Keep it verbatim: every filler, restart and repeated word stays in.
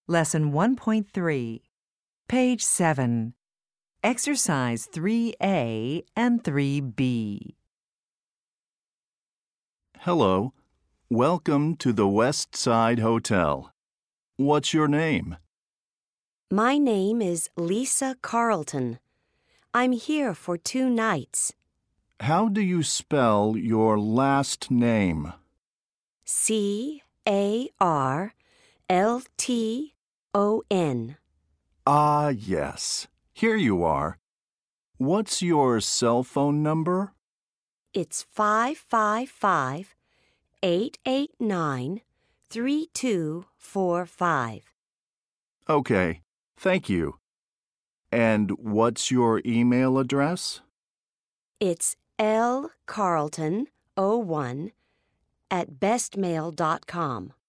Lesson one point three, Page seven. Exercise three A and three B. Hello. Welcome to the West Side Hotel. What's your name? My name is Lisa Carlton. I'm here for two nights. How do you spell your last name? C A R L T O N. Ah, yes. Here you are. What's your cell phone number? It's five five five, eight eight nine, three two four five. Okay, thank you. And what's your email address? It's L Carlton oh one at bestmail dot com.